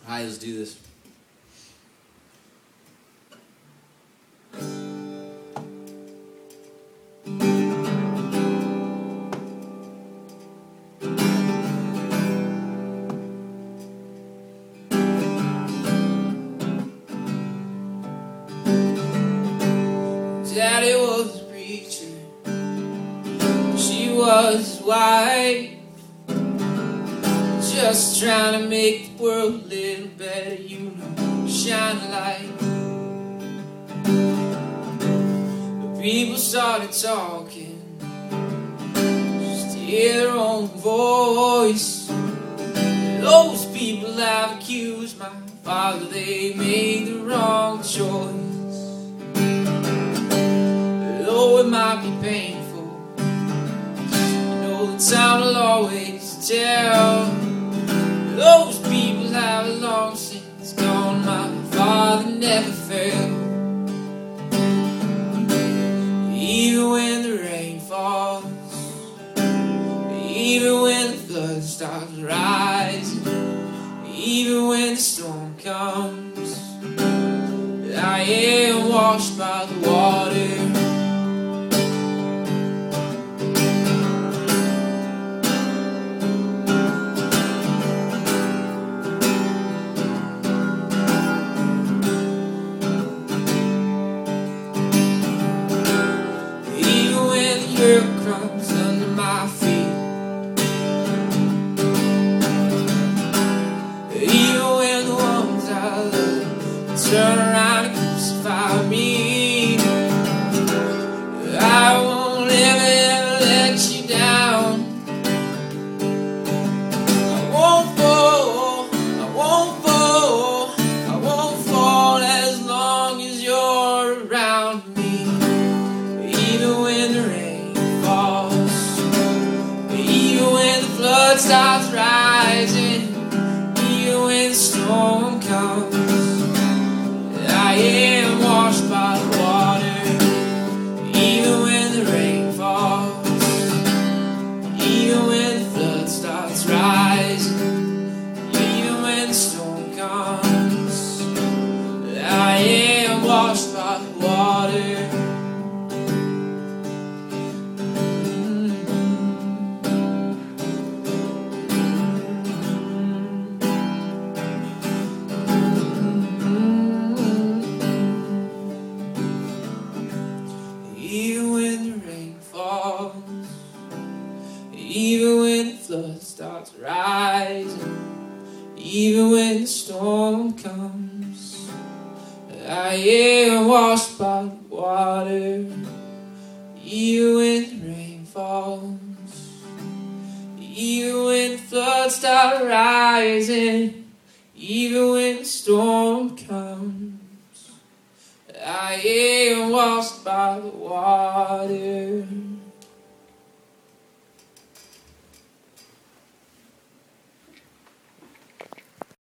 Alright, let's do this. Daddy was a preacher, she was his wife, just trying to make the world a little better, you know, shine a light. The people started talking, just to hear their own voice. Those people have accused my father, they made the wrong choice. Though it might be painful, you know the time will always tell. Those people have long since gone, my father never failed. Even when the rain falls, even when the flood starts rising, even when the storm comes, I am washed by the water. Crumbs under my feet, even when the ones I love turn around and crucify me, I won't ever let you down. I won't fall, I won't fall, I won't fall as long as you're around me. Even when the rain falls, even when the flood starts rising, even when the storm comes, I am washed by the water. Even when the rain falls, even when the flood starts rising, even when the storm comes, I am washed by the water. Even when the rain falls, even when the flood starts rising, even when the storm comes, I am washed by the water. Even when the rain falls, even when the flood starts rising, even when the storm comes, I am washed by the water.